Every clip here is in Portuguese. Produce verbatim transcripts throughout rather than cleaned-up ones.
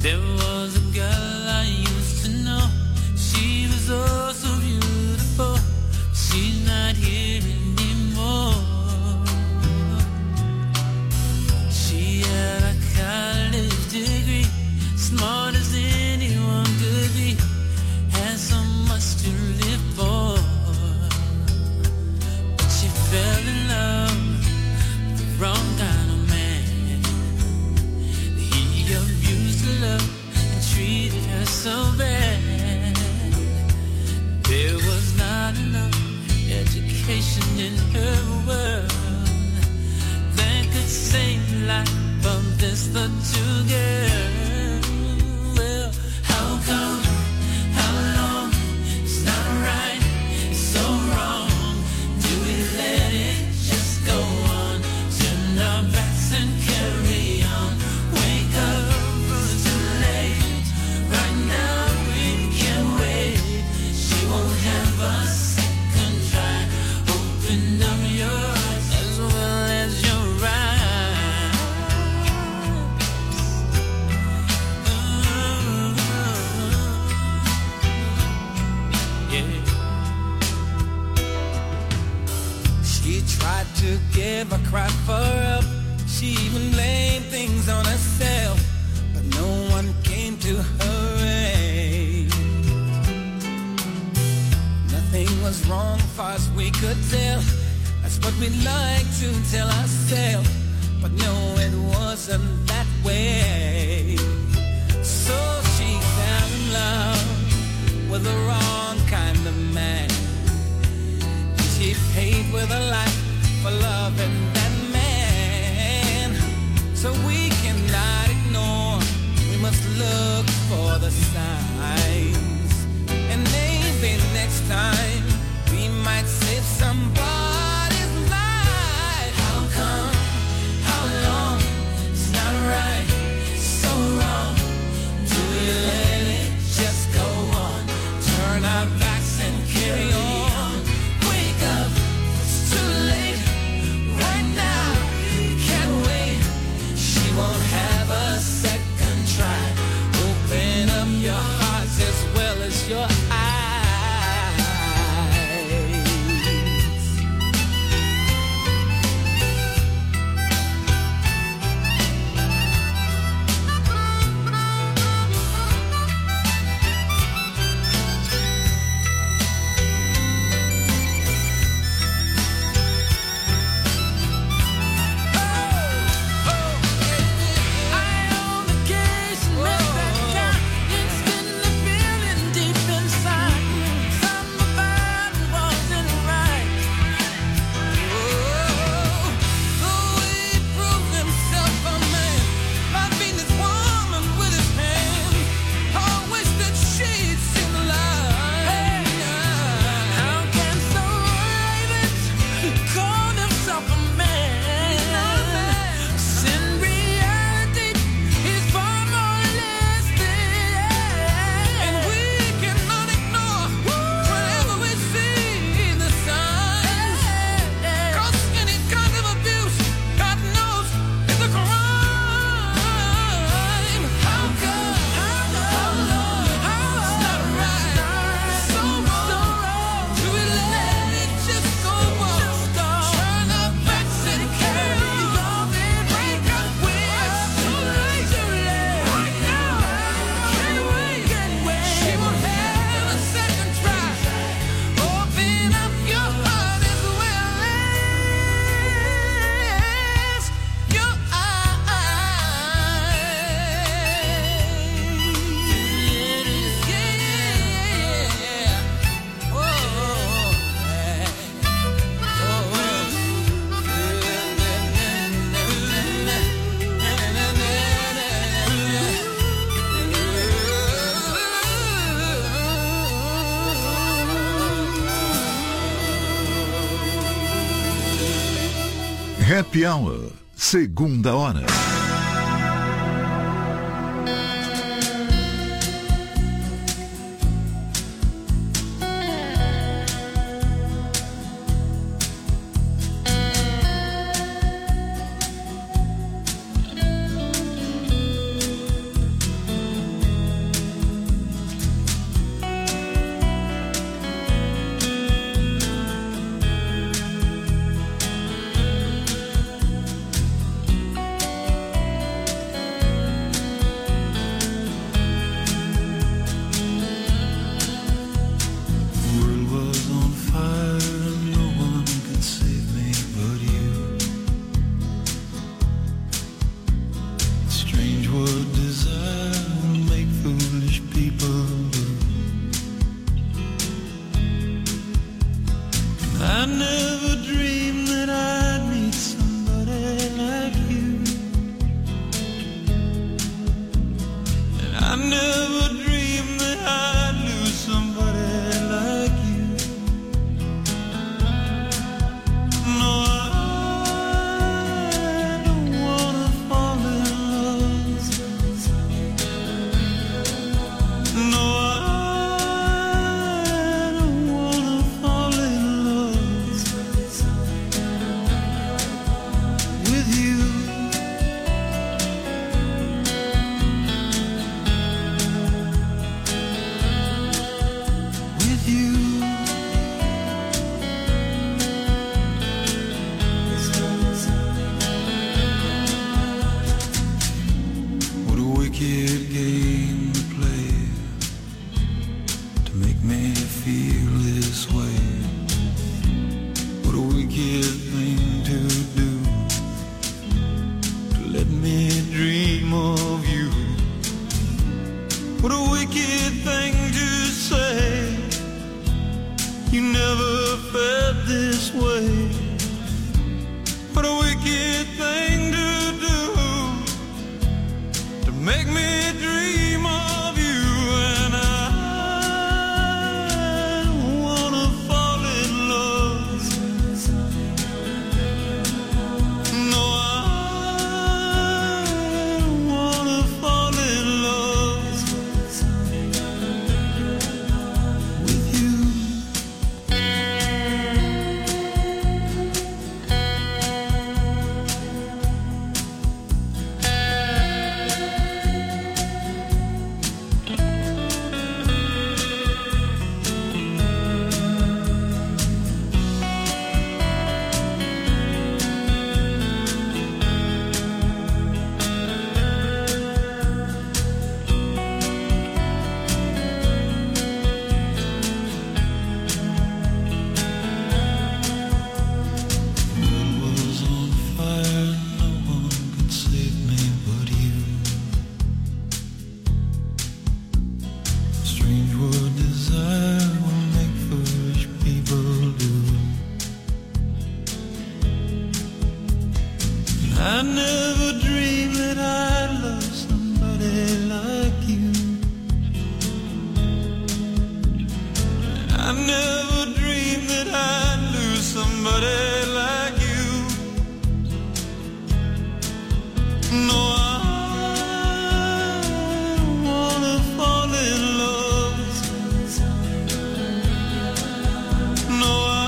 There was a girl I used to know. She was oh so beautiful. She's not here anymore. She had a college degree, smart as anyone could be, had so much to live for. But she fell in love with the wrong kind of man. He abused her love and treated her so bad. There was not enough education in her world that could save the life of this little girl. Well, how come, how long, it's not right, it's so wrong. Do we let it just go on? Turn our backs and carry on. Wake up, it's too late. Right now we can't wait. She won't have a second try. Open up your eyes as well as your eyes. Yeah. She tried to give a cry for help. She even blamed things on herself, but no one came to her aid. Nothing was wrong far as we could tell. That's what we like to tell ourselves, but no, it wasn't that way. So she fell in love with the wrong kind of man. She paid with her life for loving that man. So we cannot ignore, we must look for the signs. And maybe next time we might save somebody's life. How come, how long, it's not right, it's so wrong. Do we let it just go on? Turn our backs and carry on. Wake up, it's too late. Right now, can't wait. She won't have a second try. Open up your hearts as well as your eyes. Happy Hour, segunda hora. Strange what desire will make foolish people do. I never dreamed that I'd meet somebody like you, and I never dreamed that I'd lose somebody like you. No, I don't wanna fall in love. No, I don't wanna fall in love with you. With you. What a wicked game to play to make me feel this way. What a wicked thing to do to let me dream of you. What a wicked thing to say. You never felt this way. What a wicked thing to do to make me dream of you. And I don't wanna fall in love. No, I don't wanna fall in love with you. I never dreamed that I'd love somebody like you. I never dreamed that I'd lose somebody like you. No, I don't wanna fall in love. No, I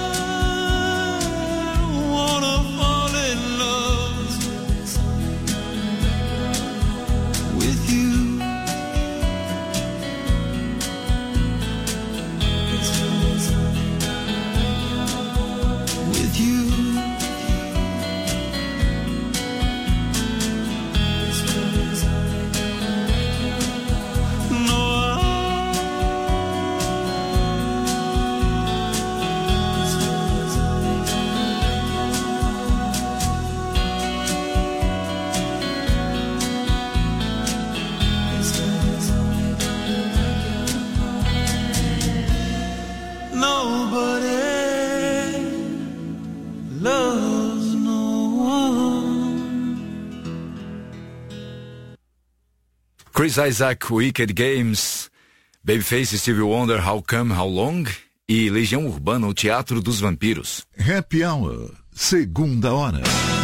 don't wanna fall in love with you. With you. No, nobody loves no one. Chris Isaak, Wicked Games, Babyface, Stevie Wonder, How Come, How Long e Legião Urbana, o Teatro dos Vampiros. Happy Hour, segunda hora.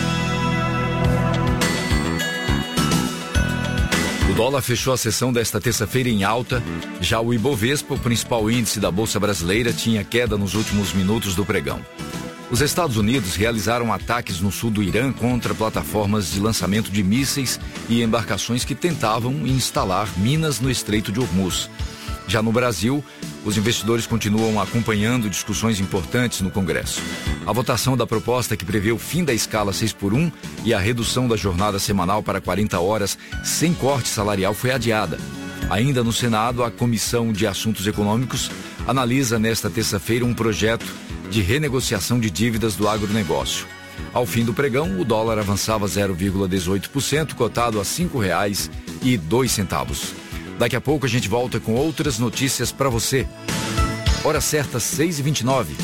O dólar fechou a sessão desta terça-feira em alta. Já o Ibovespa, o principal índice da Bolsa Brasileira, tinha queda nos últimos minutos do pregão. Os Estados Unidos realizaram ataques no sul do Irã contra plataformas de lançamento de mísseis e embarcações que tentavam instalar minas no Estreito de Hormuz. Já no Brasil, os investidores continuam acompanhando discussões importantes no Congresso. A votação da proposta que prevê o fim da escala seis por um e a redução da jornada semanal para quarenta horas sem corte salarial foi adiada. Ainda no Senado, a Comissão de Assuntos Econômicos analisa nesta terça-feira um projeto de renegociação de dívidas do agronegócio. Ao fim do pregão, o dólar avançava zero vírgula dezoito por cento, cotado a cinco reais e dois centavos. Daqui a pouco a gente volta com outras notícias para você. Hora certa, seis e vinte e nove.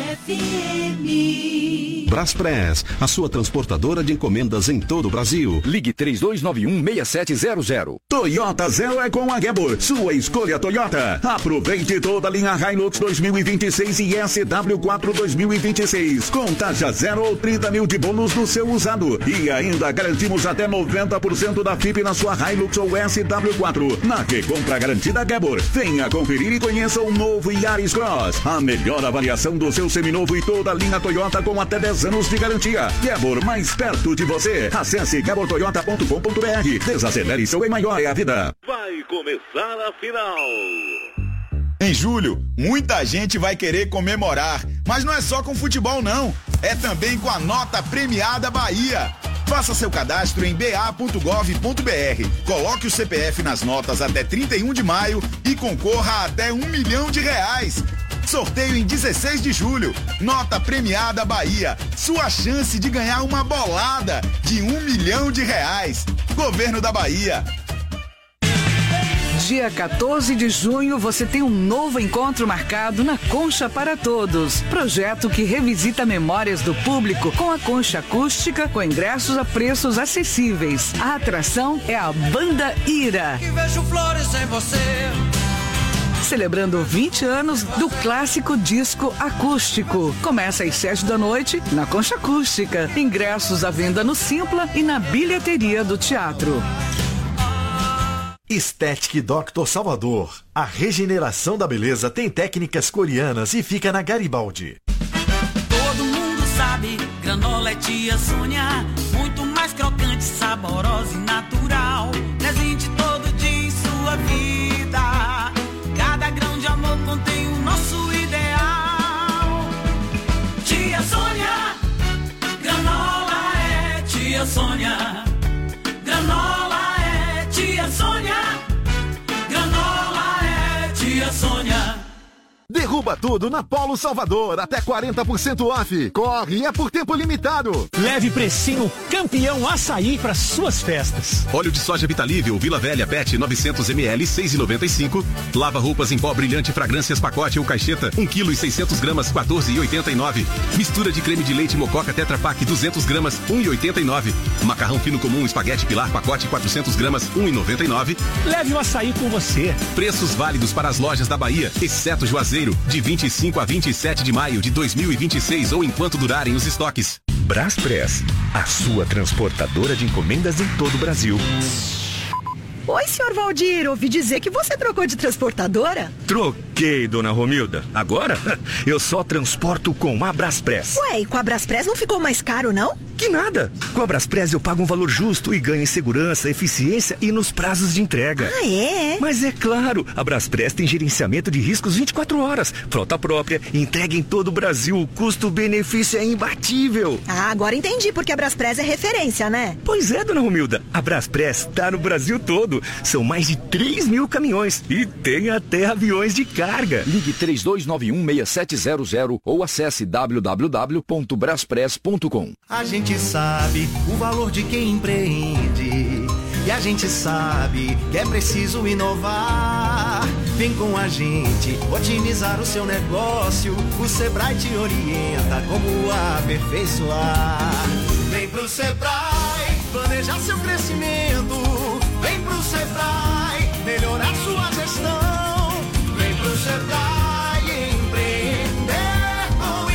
Braspress, a sua transportadora de encomendas em todo o Brasil. Ligue três dois nove um, seis sete zero zero. Toyota Zero é com a Gebor, sua escolha Toyota. Aproveite toda a linha Hilux dois mil e vinte e seis e S W quatro dois mil e vinte e seis, com taxa zero ou trinta mil de bônus no seu usado. E ainda garantimos até noventa por cento da F I P na sua Hilux ou S W quatro. Na recompra garantida Gebor, venha conferir e conheça o novo Yaris Cross. A melhor avaliação do seu seminovo e toda a linha Toyota com até dez anos de garantia. Gebor, mais perto de você. Acesse gebor toyota ponto com ponto b r. Desacelere seu bem maior é a vida. Vai começar a final. Em julho, muita gente vai querer comemorar, mas não é só com futebol não, é também com a nota premiada Bahia. Faça seu cadastro em b a ponto gov ponto b r, coloque o C P F nas notas até trinta e um de maio e concorra a até um milhão de reais. Sorteio em dezesseis de julho. Nota premiada Bahia. Sua chance de ganhar uma bolada de um milhão de reais. Governo da Bahia. Dia quatorze de junho, você tem um novo encontro marcado na Concha para Todos. Projeto que revisita memórias do público com a concha acústica, com ingressos a preços acessíveis. A atração é a Banda Ira. Que vejo flores em você. Celebrando vinte anos do clássico disco acústico. Começa às sete da noite na Concha Acústica. Ingressos à venda no Simpla e na bilheteria do teatro. Estética doutor Salvador. A regeneração da beleza tem técnicas coreanas e fica na Garibaldi. Todo mundo sabe, granola é tia Sônia. Muito mais crocante, saborosa e natural. Presente todo dia em sua vida. Cada grão de amor contém o nosso ideal. Tia Sônia, granola é tia Sônia. Granola é tia Sônia. Granola é tia Sônia. Derruba tudo na Polo Salvador, até quarenta por cento off. Corre, é por tempo limitado. Leve precinho campeão açaí para suas festas. Óleo de soja Vitalível Vila Velha Pet novecentos mililitros, seis reais e noventa e cinco. Lava roupas em pó brilhante fragrâncias pacote ou caixeta, um quilo e seiscentos gramas, quatorze reais e oitenta e nove. Mistura de creme de leite Mococa Tetra Pak duzentos gramas, um real e oitenta e nove. Macarrão fino comum espaguete Pilar pacote quatrocentos gramas, um real e noventa e nove. Leve o açaí com você. Preços válidos para as lojas da Bahia, exceto Juazeiro, de vinte e cinco a vinte e sete de maio de dois mil e vinte e seis ou enquanto durarem os estoques. Braspress, a sua transportadora de encomendas em todo o Brasil. Oi, senhor Valdir, ouvi dizer que você trocou de transportadora? Troquei, dona Romilda. Agora, eu só transporto com a Braspress. Ué, e com a Braspress não ficou mais caro, não? Que nada. Com a Braspress eu pago um valor justo e ganho em segurança, eficiência e nos prazos de entrega. Ah, é? Mas é claro, a Braspress tem gerenciamento de riscos vinte e quatro horas, frota própria, entrega em todo o Brasil, o custo-benefício é imbatível. Ah, agora entendi porque a Braspress é referência, né? Pois é, dona Romilda, a Braspress tá no Brasil todo. São mais de três mil caminhões e tem até aviões de carga. Ligue três dois nove um, seis sete zero zero ou acesse w w w ponto braspress ponto com. A gente sabe o valor de quem empreende e a gente sabe que é preciso inovar. Vem com a gente otimizar o seu negócio. O Sebrae te orienta como aperfeiçoar. Vem pro Sebrae planejar seu crescimento. Vem pro Sebrae melhorar sua gestão. Vem pro Sebrae empreender com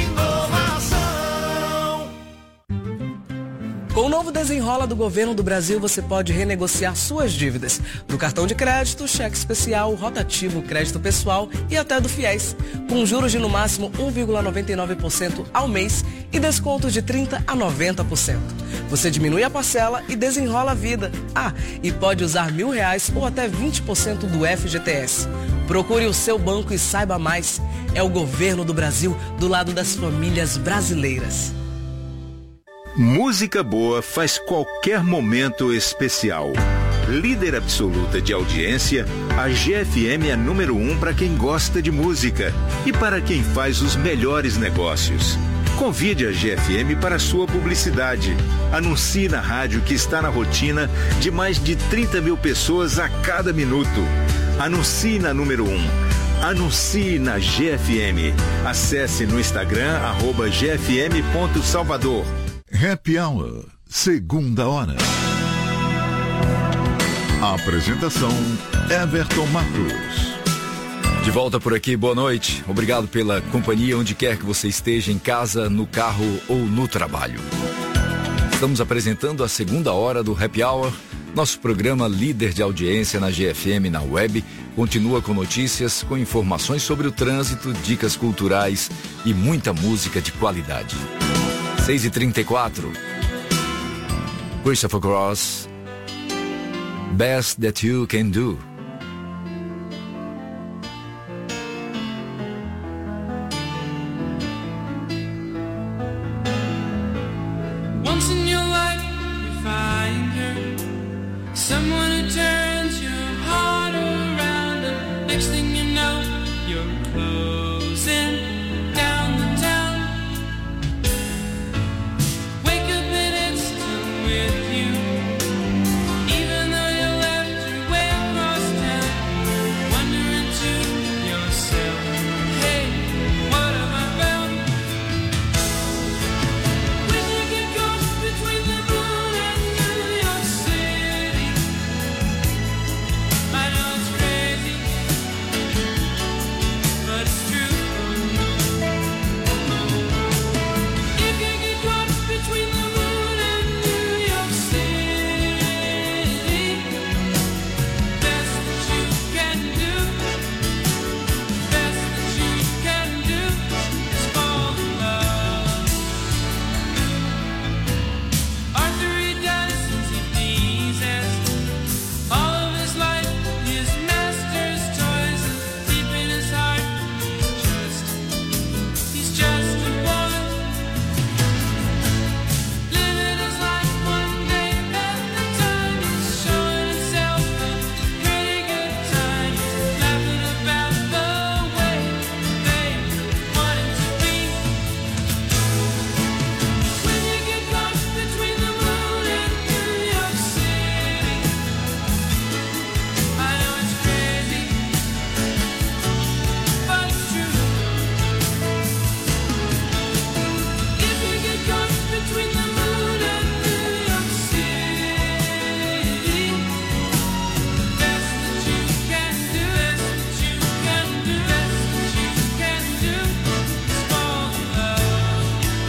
inovação. Com o novo Desenrola do Governo do Brasil, você pode renegociar suas dívidas do cartão de crédito, cheque especial, rotativo, crédito pessoal e até do FIES, com juros de no máximo um vírgula noventa e nove por cento ao mês e descontos de trinta por cento a noventa por cento. Você diminui a parcela e desenrola a vida. Ah, e pode usar mil reais ou até vinte por cento do F G T S. Procure o seu banco e saiba mais. É o Governo do Brasil do lado das famílias brasileiras. Música boa faz qualquer momento especial. Líder absoluta de audiência, a G F M é número um para quem gosta de música e para quem faz os melhores negócios. Convide a G F M para sua publicidade. Anuncie na rádio que está na rotina de mais de trinta mil pessoas a cada minuto. Anuncie na número um. Anuncie na G F M. Acesse no Instagram, arroba G F M ponto Salvador. Happy Hour, segunda hora. Apresentação, Everton Matos. De volta por aqui, boa noite. Obrigado pela companhia onde quer que você esteja, em casa, no carro ou no trabalho. Estamos apresentando a segunda hora do Happy Hour. Nosso programa líder de audiência na G F M na web continua com notícias, com informações sobre o trânsito, dicas culturais e muita música de qualidade. seis e trinta e quatro. Christopher Cross, Best That You Can Do. Once in your life you find her, someone who turns your heart around, and next thing you know you're closing down the town. Wake up and it's still with you, even though you left your way across town. Wondering to yourself, hey, what have I found? When you get caught between the moon and New York City, I know it's crazy, but it's true. If you get caught between the moon and New York City, best that you can do, best that you can do is fall in love. Arthur he does as he pleases, all of his life his master's toys, and deep in his heart he's just, he's just a boy, living his life one day at a time. He's showing himself a pretty good time, laughing about the way they want him to be. When you get caught between the moon and New York City, I know it's crazy, but it's true. If you get caught between the moon and New York City, best that you can do, best that you can do, best that you can do is fall in love.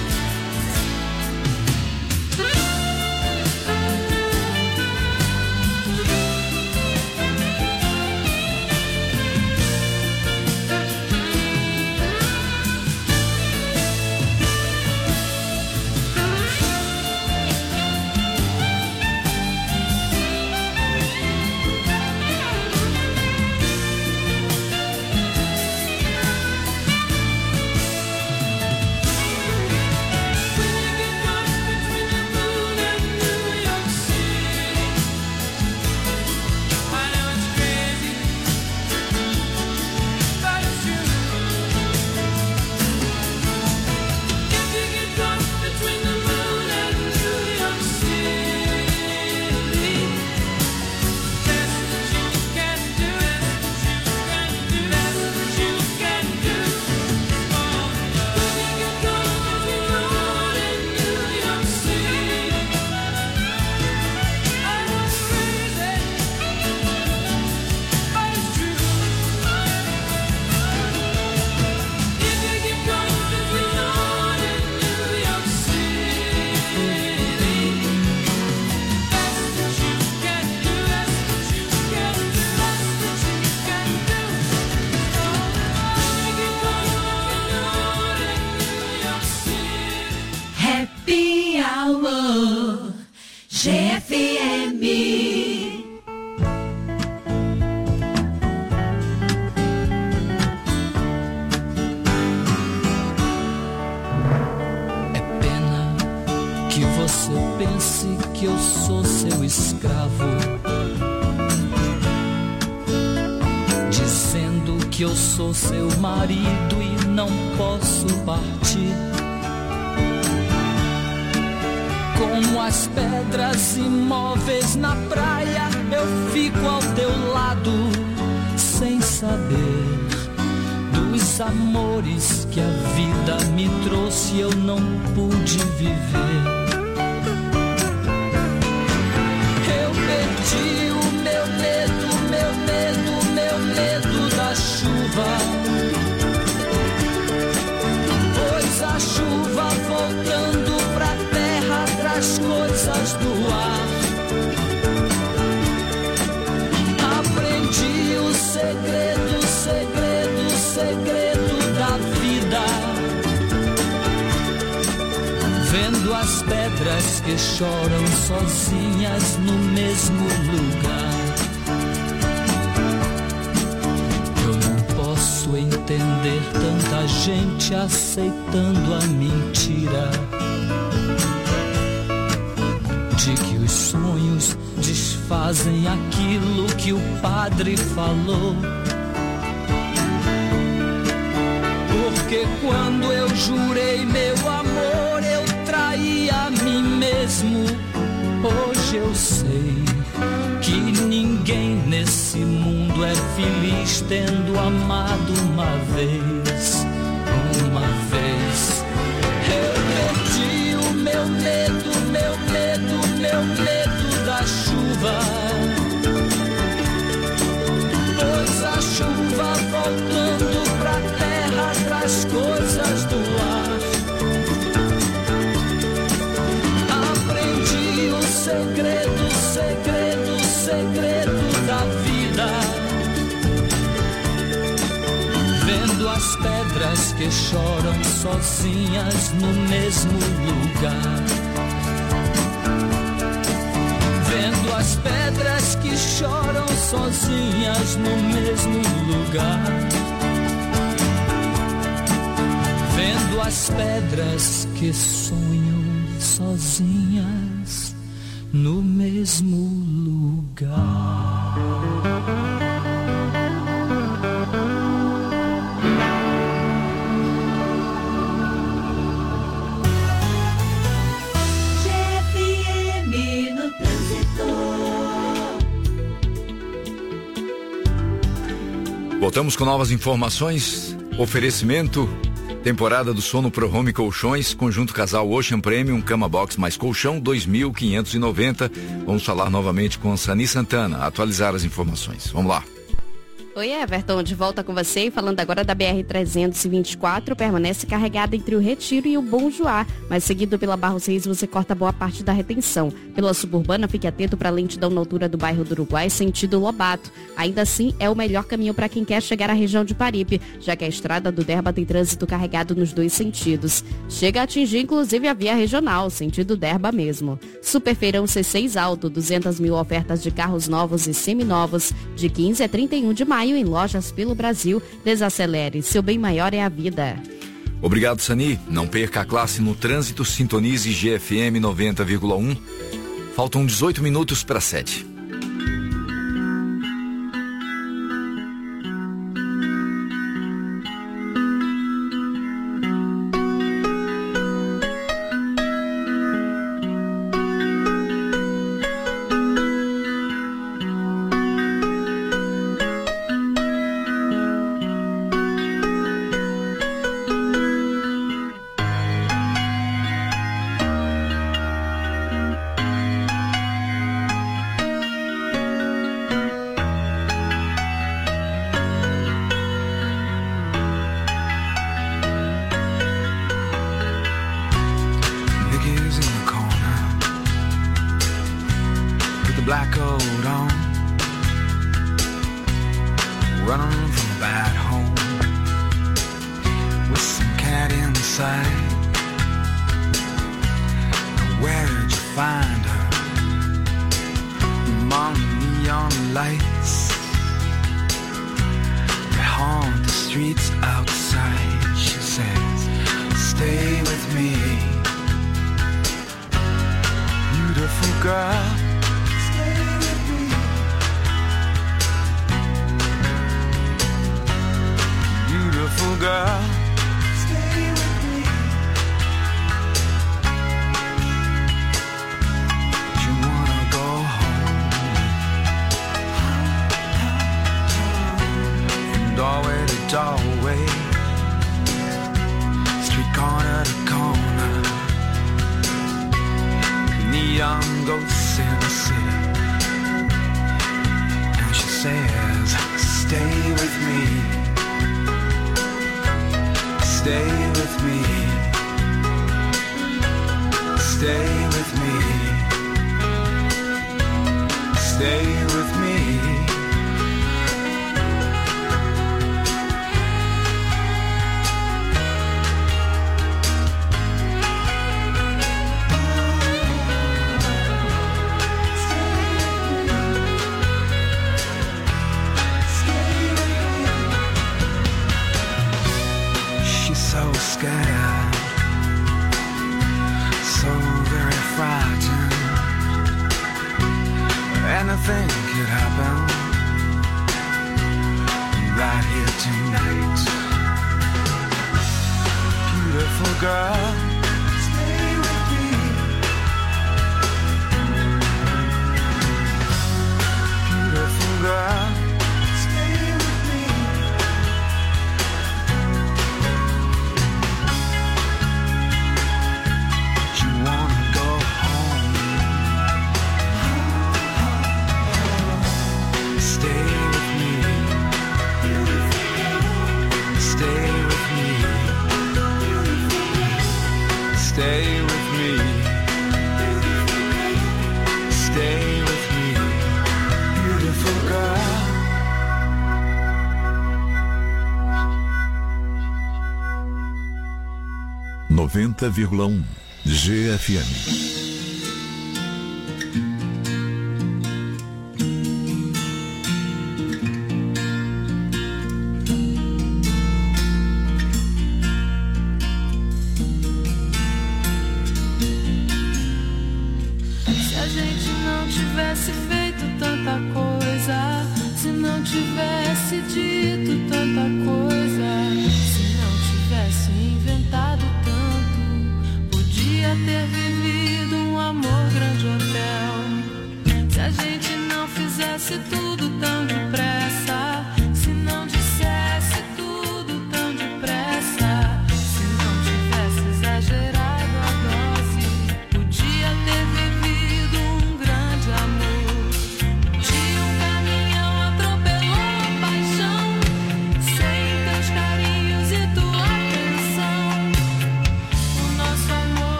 Happy Hour, G F M. É pena que você pense que eu sou seu escravo, dizendo que eu sou seu marido e não posso partir. Como as pedras imóveis na praia, eu fico ao teu lado, sem saber dos amores que a vida me trouxe e eu não pude viver. Eu perdi o meu medo, meu medo, meu medo da chuva, pois a chuva voltando pra terra traz coisas do ar. Aprendi o segredo, segredo, segredo da vida, vendo as pedras que choram sozinhas no mesmo lugar. Eu não posso entender tanta gente aceitando a mentira de que os sonhos desfazem aquilo que o padre falou. Porque quando eu jurei meu amor, eu traí a mim mesmo. Hoje eu sei que ninguém nesse mundo é feliz tendo amado uma vez, uma vez. Eu perdi o meu medo, meu medo, meu medo da chuva, pois a chuva voltando pra terra traz coisas do ar. Aprendi o segredo, segredo, segredo da vida, vendo as pedras que choram sozinhas no mesmo lugar. Vendo as pedras que choram sozinhas no mesmo lugar. Vendo as pedras que sonham sozinhas no mesmo lugar. G F M no trânsito. Voltamos com novas informações. Oferecimento: temporada do sono Pro Home Colchões, conjunto casal Ocean Premium, cama box mais colchão, dois mil quinhentos e noventa. Vamos falar novamente com a Sani Santana, atualizar as informações. Vamos lá. Oi, Everton, de volta com você, falando agora da B R trezentos e vinte e quatro, permanece carregada entre o Retiro e o Bom Joá, mas seguido pela Barros Reis você corta boa parte da retenção. Pela Suburbana, fique atento para a lentidão na altura do bairro do Uruguai, sentido Lobato. Ainda assim, é o melhor caminho para quem quer chegar à região de Paripe, já que a estrada do Derba tem trânsito carregado nos dois sentidos. Chega a atingir inclusive a via regional, sentido Derba mesmo. Superfeirão C seis Alto, duzentas mil ofertas de carros novos e seminovos, de quinze a trinta e um de maio em lojas pelo Brasil. Desacelere, seu bem maior é a vida. Obrigado, Sani. Não perca a classe no trânsito, sintonize G F M noventa vírgula um. Faltam dezoito minutos para sete. black coat on, running from a bad home, with some cat inside. Where'd you find her? Among neon lights that haunt the streets outside. She says, stay with me, beautiful girl. Beautiful girl, stay with me. doorway, street corner to corner, neon ghosts in the city. And she says, stay with me, stay with me, stay with me, stay with me. Scared, so very frightened. Anything could happen right here tonight. Beautiful girl, stay with me. Beautiful girl. Stay with me, stay with me, beautiful girl. noventa vírgula um G F M.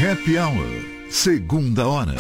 Happy Hour, segunda hora.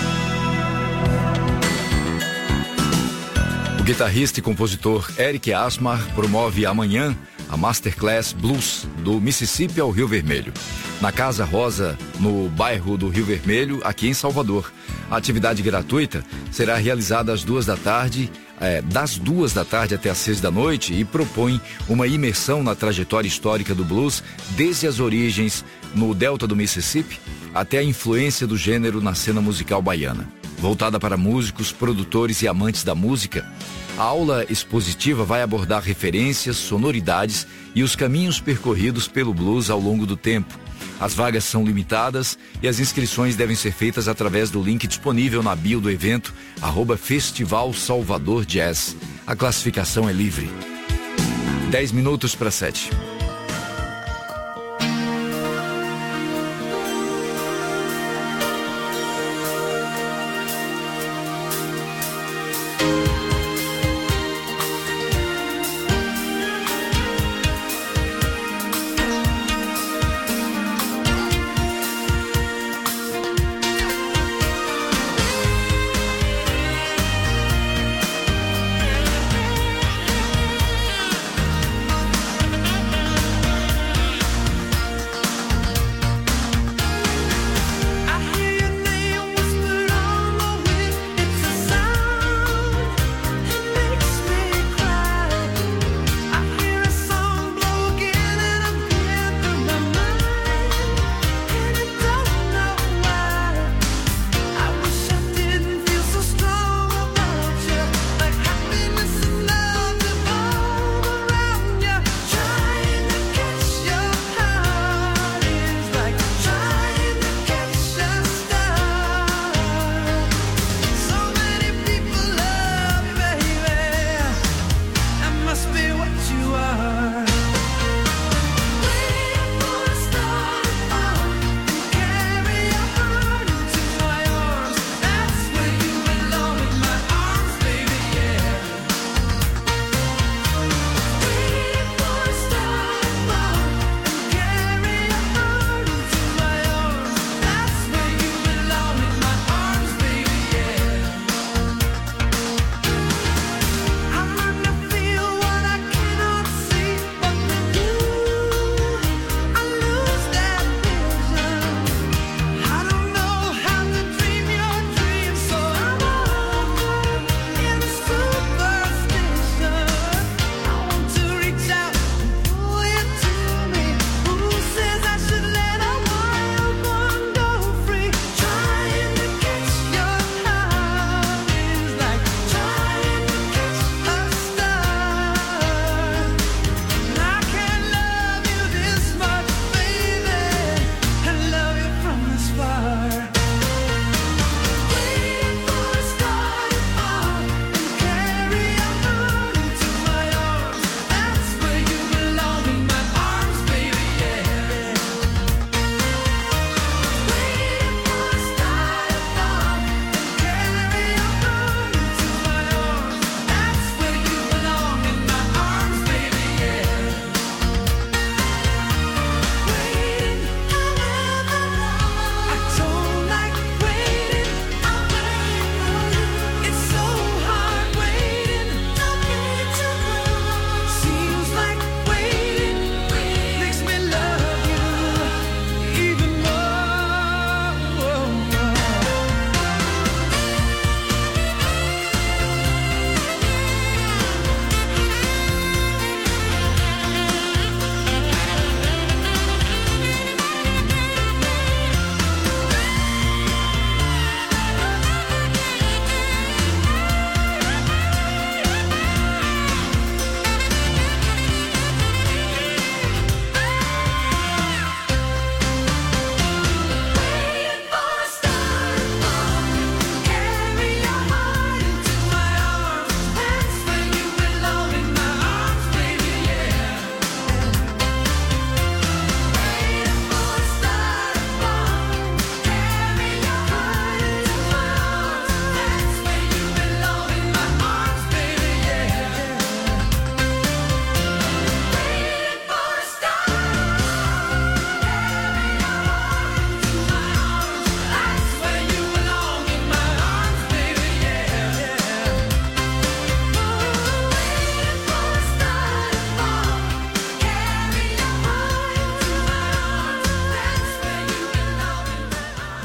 O guitarrista e compositor Eric Asmar promove amanhã a Masterclass Blues do Mississippi ao Rio Vermelho, na Casa Rosa, no bairro do Rio Vermelho, aqui em Salvador. A atividade gratuita será realizada às duas da tarde, é, das duas da tarde até às seis da noite, e propõe uma imersão na trajetória histórica do blues, desde as origens no delta do Mississippi até a influência do gênero na cena musical baiana. Voltada para músicos, produtores e amantes da música, a aula expositiva vai abordar referências, sonoridades e os caminhos percorridos pelo blues ao longo do tempo. As vagas são limitadas e as inscrições devem ser feitas através do link disponível na bio do evento, arroba Festival Salvador Jazz. A classificação é livre. Dez minutos para sete.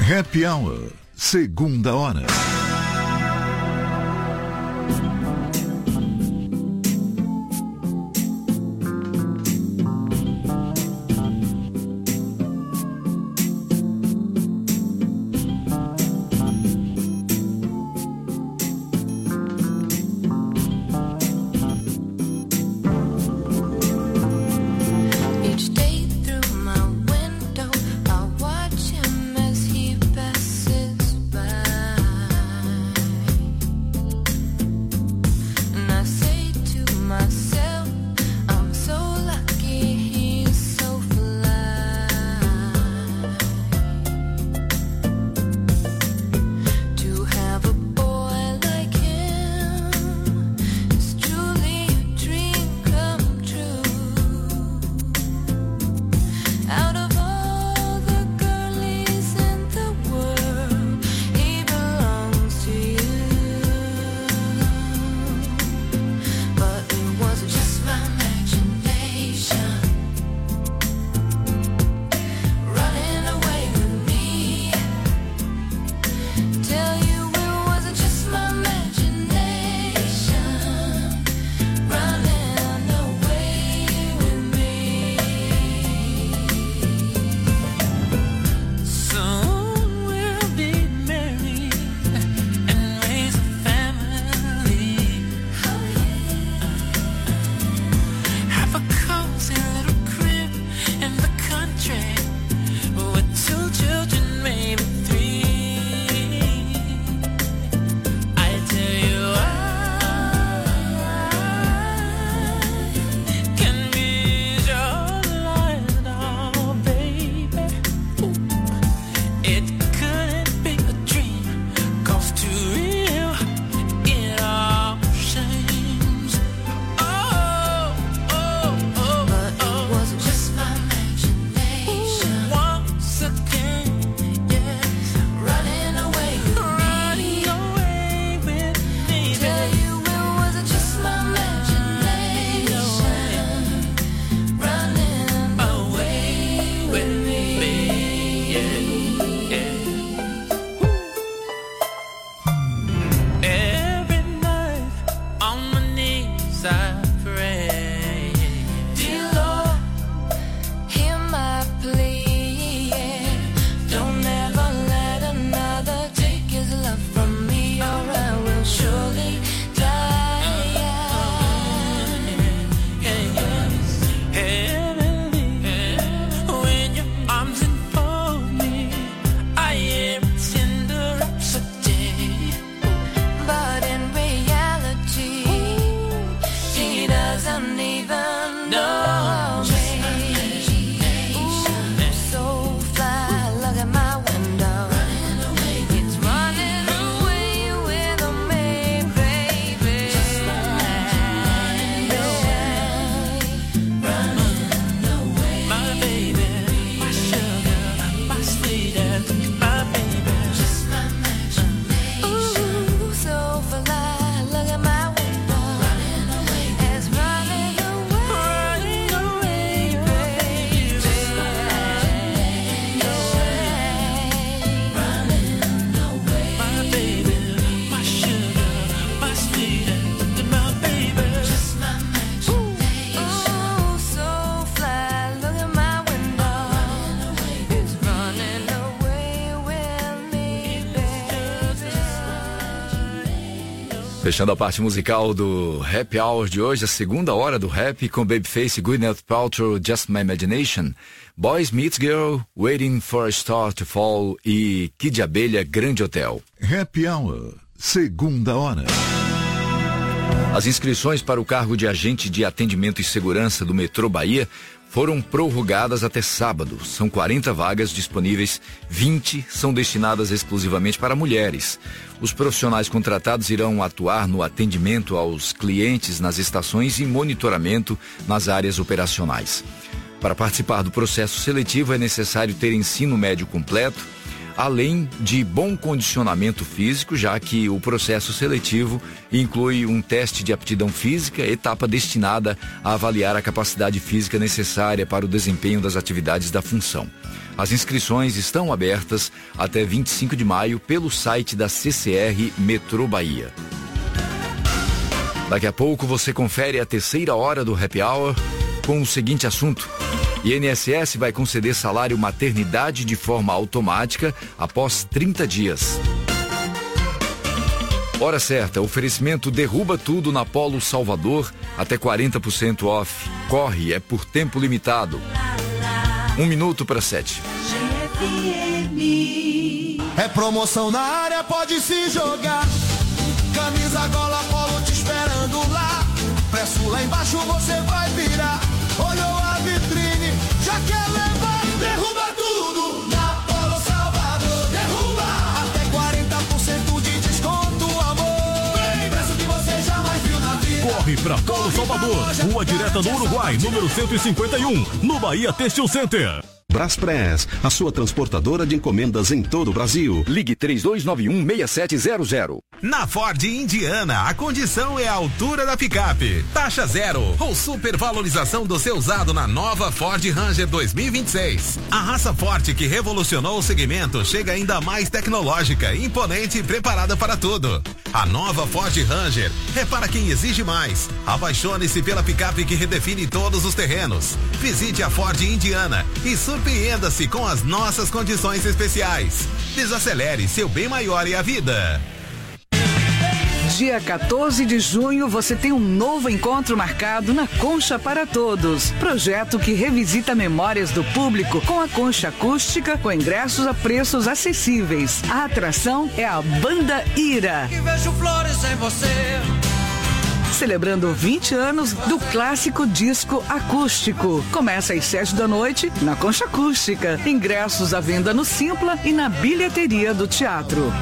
Happy Hour, segunda hora. Fechando a parte musical do Happy Hour de hoje, a segunda hora do rap com Babyface, Gwyneth Paltrow, Just My Imagination, Boys Meets Girl, Waiting for a Star to Fall e Kid Abelha, Grande Hotel. Happy Hour, segunda hora. As inscrições para o cargo de agente de atendimento e segurança do Metrô Bahia foram prorrogadas até sábado. São quarenta vagas disponíveis, vinte são destinadas exclusivamente para mulheres. Os profissionais contratados irão atuar no atendimento aos clientes nas estações e monitoramento nas áreas operacionais. Para participar do processo seletivo é necessário ter ensino médio completo, além de bom condicionamento físico, já que o processo seletivo inclui um teste de aptidão física, etapa destinada a avaliar a capacidade física necessária para o desempenho das atividades da função. As inscrições estão abertas até vinte e cinco de maio pelo site da C C R Metrô Bahia. Daqui a pouco você confere a terceira hora do Happy Hour com o seguinte assunto: I N S S vai conceder salário maternidade de forma automática após trinta dias. Hora certa, oferecimento Derruba Tudo na Polo Salvador, até quarenta por cento off. Corre, é por tempo limitado. Um minuto para sete. É promoção na área, pode se jogar. Camisa, gola, polo te esperando lá. Preço lá embaixo, você vai virar. Olhou a vitrine, já quer levar. Derruba tudo na Polo Salvador. Derruba até quarenta por cento de desconto, amor. Bem, preço que você jamais viu na vida. Corre pra Polo Salvador, Rua Direta do Uruguai, número cento e cinquenta e um, no Bahia Textil Center. Braspress, a sua transportadora de encomendas em todo o Brasil. Ligue três dois nove um, seis sete zero zero. Na Ford Indiana, a condição é a altura da picape. Taxa zero ou supervalorização do seu usado na nova Ford Ranger dois mil e vinte e seis. A raça forte que revolucionou o segmento chega ainda mais tecnológica, imponente e preparada para tudo. A nova Ford Ranger é para quem exige mais. Apaixone-se pela picape que redefine todos os terrenos. Visite a Ford Indiana e surpreenda-se com as nossas condições especiais. Desacelere, seu bem maior é a vida. Dia quatorze de junho, você tem um novo encontro marcado na Concha para Todos. Projeto que revisita memórias do público com a concha acústica, com ingressos a preços acessíveis. A atração é a Banda Ira. Que vejo flores em você. Celebrando vinte anos do clássico disco acústico. Começa às sete da noite na Concha Acústica. Ingressos à venda no Simpla e na bilheteria do teatro.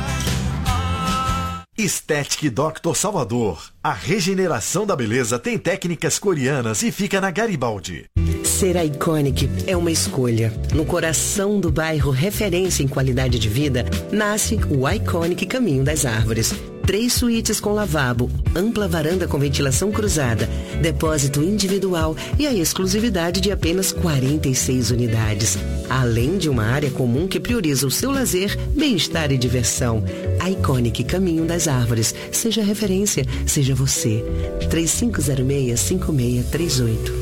Estética doutor Salvador. A regeneração da beleza tem técnicas coreanas e fica na Garibaldi. Ser Iconic é uma escolha. No coração do bairro referência em qualidade de vida, nasce o Iconic Caminho das Árvores. Três suítes com lavabo, ampla varanda com ventilação cruzada, depósito individual e a exclusividade de apenas quarenta e seis unidades. Além de uma área comum que prioriza o seu lazer, bem-estar e diversão. Iconic Caminho das Árvores. Seja referência, seja você. três cinco zero seis, cinco seis três oito.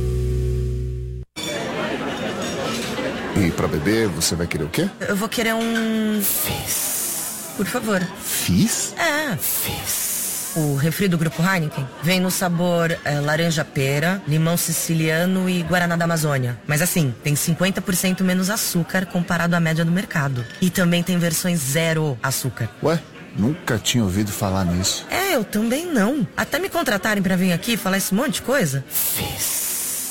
E pra beber, você vai querer o quê? Eu vou querer um... Fizz. Por favor. Fizz? É. Fizz. O refri do Grupo Heineken vem no sabor é, laranja-pera, limão siciliano e guaraná da Amazônia. Mas assim, tem cinquenta por cento menos açúcar comparado à média do mercado. E também tem versões zero açúcar. Ué? Nunca tinha ouvido falar nisso. É, eu também não. Até me contratarem pra vir aqui falar esse monte de coisa. Fizz.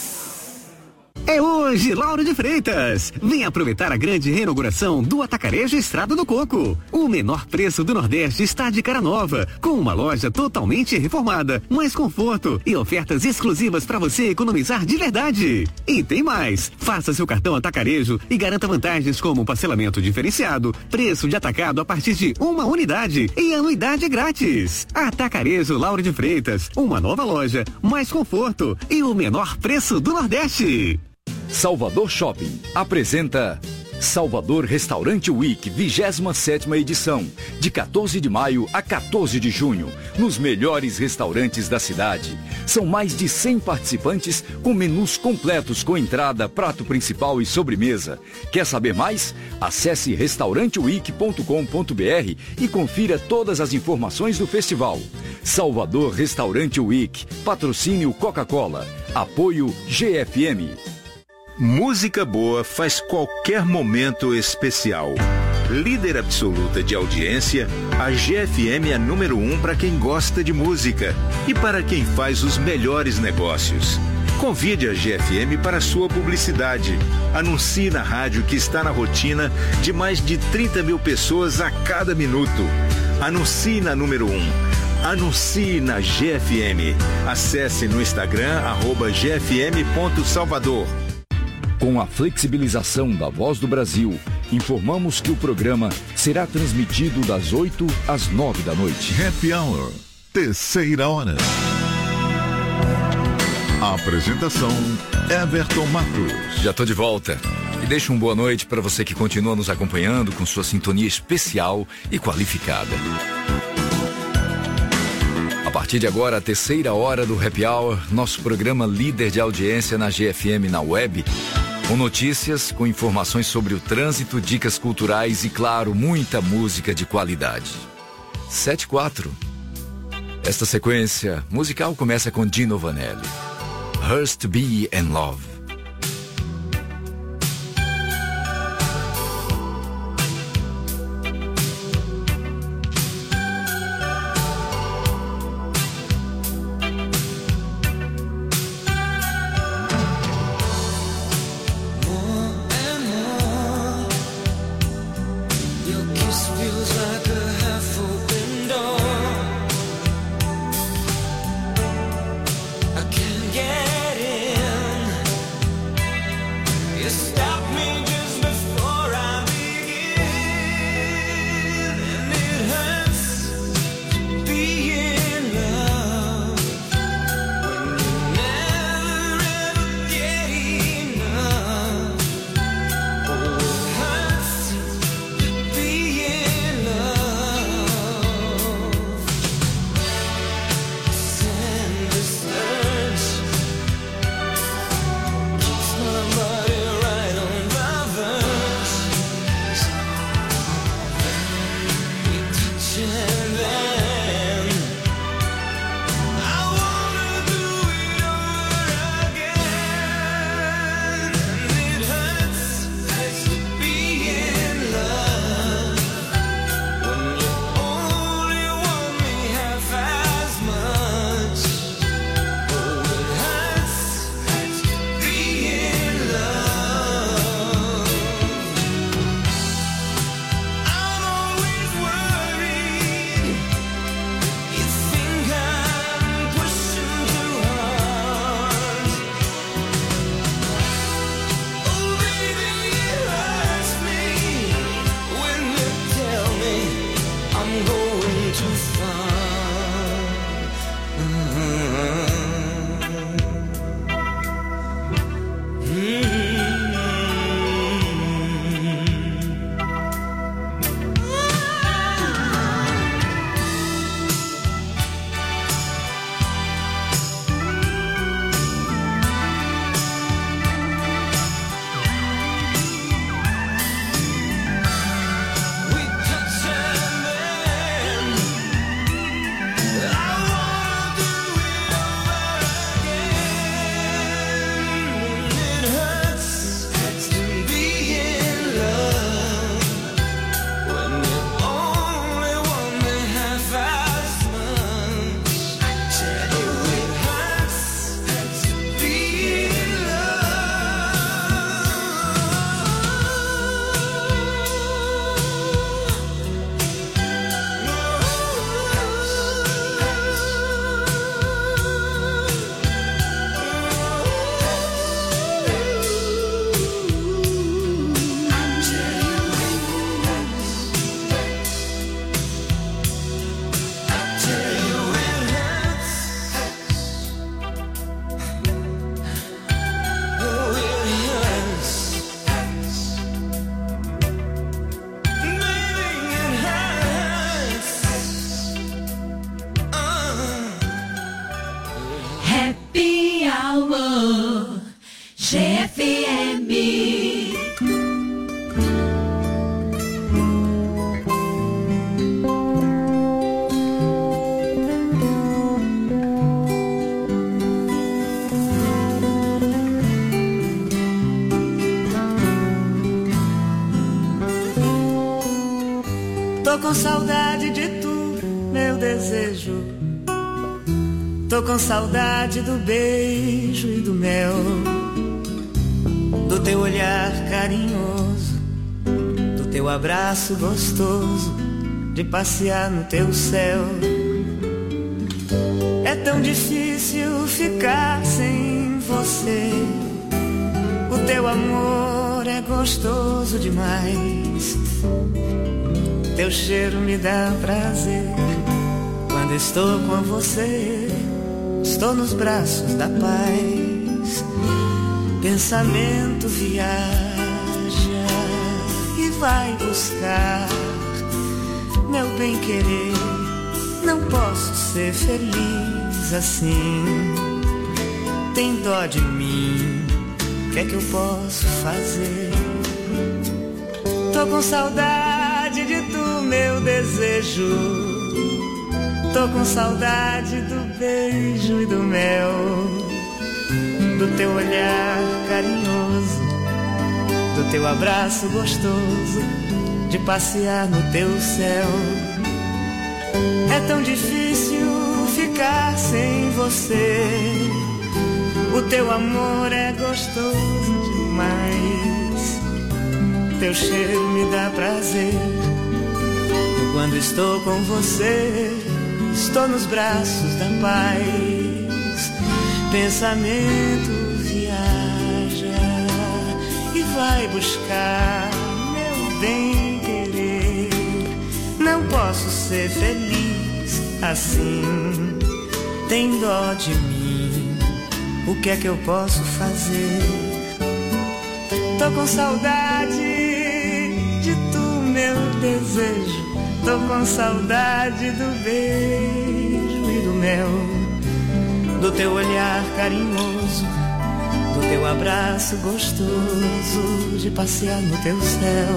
É hoje, Lauro de Freitas. Vem aproveitar a grande reinauguração do Atacarejo Estrada do Coco. O menor preço do Nordeste está de cara nova, com uma loja totalmente reformada, mais conforto e ofertas exclusivas para você economizar de verdade. E tem mais. Faça seu cartão Atacarejo e garanta vantagens como parcelamento diferenciado, preço de atacado a partir de uma unidade e anuidade grátis. Atacarejo Lauro de Freitas, uma nova loja, mais conforto e o menor preço do Nordeste. Salvador Shopping apresenta Salvador Restaurante Week, vigésima sétima edição, de quatorze de maio a quatorze de junho, nos melhores restaurantes da cidade. São mais de cem participantes com menus completos com entrada, prato principal e sobremesa. Quer saber mais? Acesse restaurante week ponto com ponto br e confira todas as informações do festival. Salvador Restaurante Week, patrocínio Coca-Cola, apoio G F M. Música boa faz qualquer momento especial. Líder absoluta de audiência, a G F M é número um para quem gosta de música e para quem faz os melhores negócios. Convide a G F M para sua publicidade. Anuncie na rádio que está na rotina de mais de trinta mil pessoas a cada minuto. Anuncie na número um. Anuncie na G F M. Acesse no Instagram, arroba G F M ponto Salvador. Com a flexibilização da Voz do Brasil, informamos que o programa será transmitido das oito às nove da noite. Happy Hour, terceira hora. Apresentação Everton Matos. Já tô de volta. E deixo uma boa noite para você que continua nos acompanhando com sua sintonia especial e qualificada. A partir de agora, a terceira hora do Happy Hour, nosso programa líder de audiência na G F M na web, com notícias, com informações sobre o trânsito, dicas culturais e, claro, muita música de qualidade. sete e quatro. Esta sequência musical começa com Dino Vanelli. Hers to Be in Love. G F M. Tô com saudade de tu, meu desejo. Tô com saudade do beijo e do mel, do teu olhar carinhoso, do teu abraço gostoso, de passear no teu céu. É tão difícil ficar sem você. O teu amor é gostoso demais. Teu cheiro me dá prazer. Quando estou com você, estou nos braços da paz. Pensamento viaja e vai buscar meu bem-querer. Não posso ser feliz assim. Tem dó de mim, o que é que eu posso fazer? Tô com saudade de tu, meu desejo. Tô com saudade do beijo e do mel, do teu olhar carinhoso, do teu abraço gostoso, de passear no teu céu. É tão difícil ficar sem você. O teu amor é gostoso demais. Teu cheiro me dá prazer. Quando estou com você, estou nos braços da paz. Pensamento viaja e vai buscar meu bem-querer. Não posso ser feliz assim. Tem dó de mim, o que é que eu posso fazer? Tô com saudade de tu, meu desejo. Tô com saudade do beijo e do mel, do teu olhar carinhoso, do teu abraço gostoso, de passear no teu céu.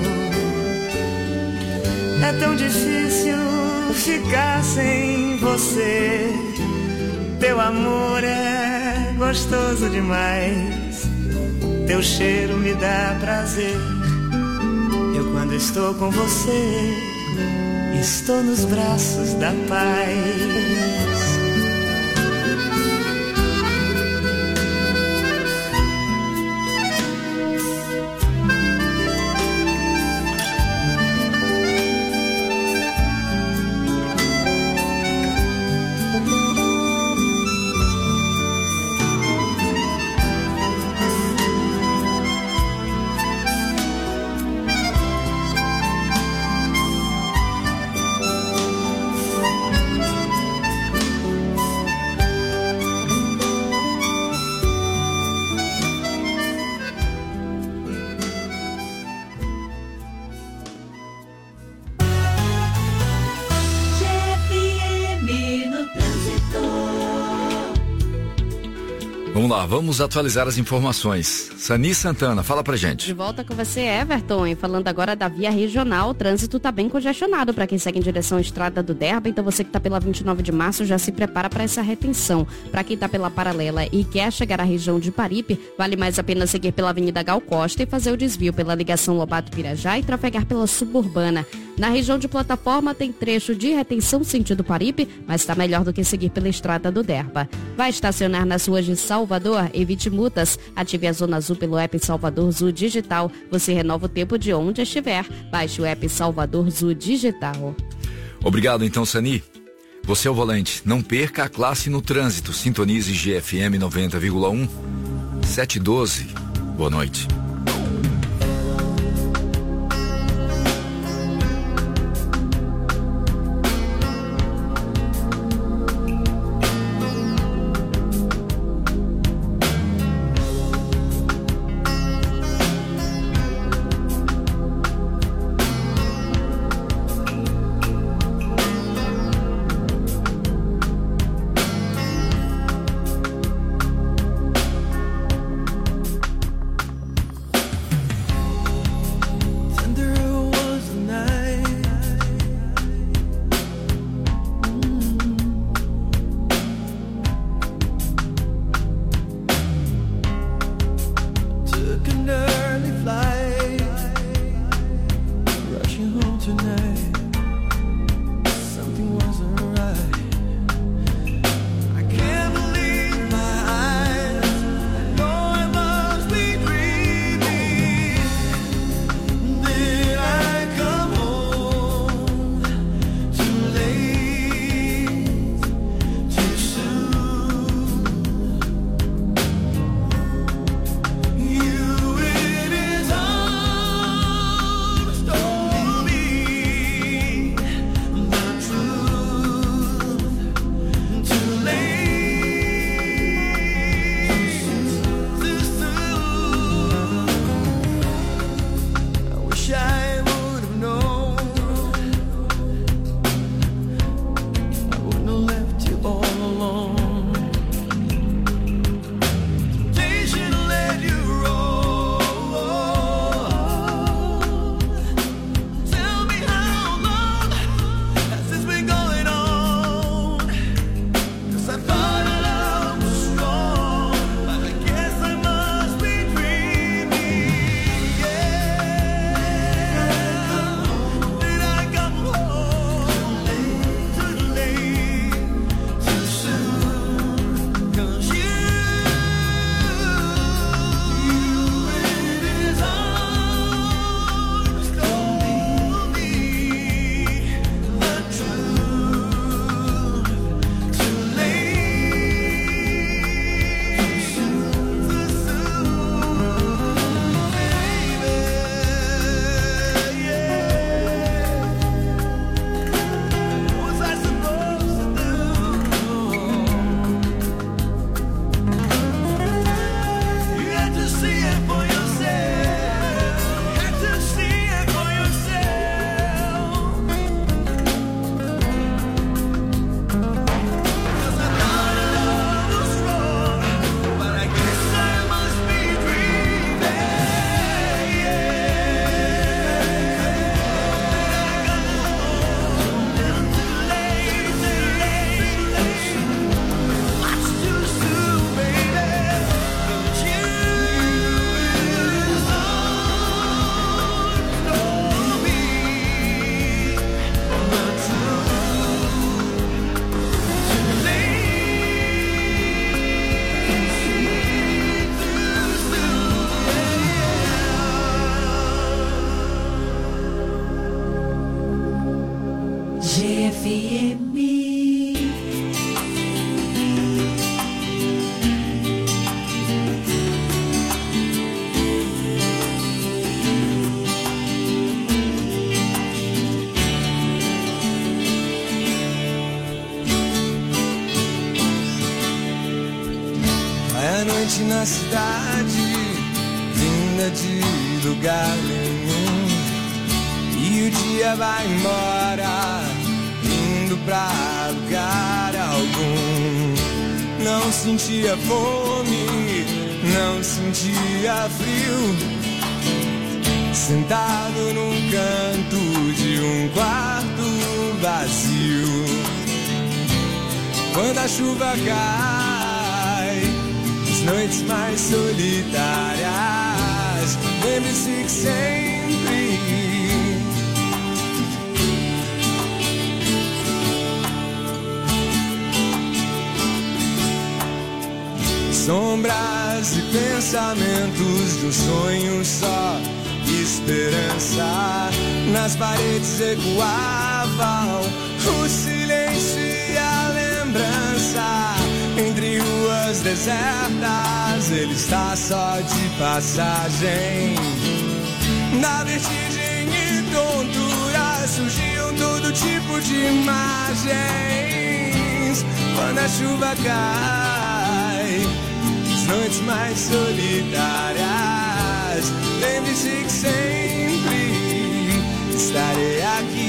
É tão difícil ficar sem você. Teu amor é gostoso demais. Teu cheiro me dá prazer. Eu, quando estou com você, estou nos braços da paz. Vamos lá, vamos atualizar as informações. Sani Santana, fala pra gente. De volta com você, Everton, e falando agora da via regional, o trânsito tá bem congestionado para quem segue em direção à Estrada do Derba, então você que tá pela vinte e nove de março já se prepara para essa retenção. Para quem tá pela paralela e quer chegar à região de Paripe, vale mais a pena seguir pela Avenida Gal Costa e fazer o desvio pela ligação Lobato-Pirajá e trafegar pela suburbana. Na região de Plataforma tem trecho de retenção sentido Paripe, mas está melhor do que seguir pela Estrada do Derba. Vai estacionar nas ruas de Salvador? Evite multas. Ative a Zona Azul pelo app Salvador Zoo Digital. Você renova o tempo de onde estiver. Baixe o app Salvador Zoo Digital. Obrigado então, Sani. Você é o volante. Não perca a classe no trânsito. Sintonize G F M noventa vírgula um. sete e doze. Boa noite. G F M. É noite na cidade, vinda de lugar nenhum, e o dia vai embora, indo pra lugar algum. Não sentia fome, não sentia frio, sentado num canto de um quarto vazio. Quando a chuva cai, noites mais solitárias, lembre-se que sempre sombras e pensamentos de um sonho só, esperança nas paredes ecoavam, o silêncio e a lembrança. Entre ruas desertas, ele está só de passagem. Na vertigem e tontura surgiam todo tipo de imagens. Quando a chuva cai, as noites mais solitárias, lembre-se que sempre estarei aqui.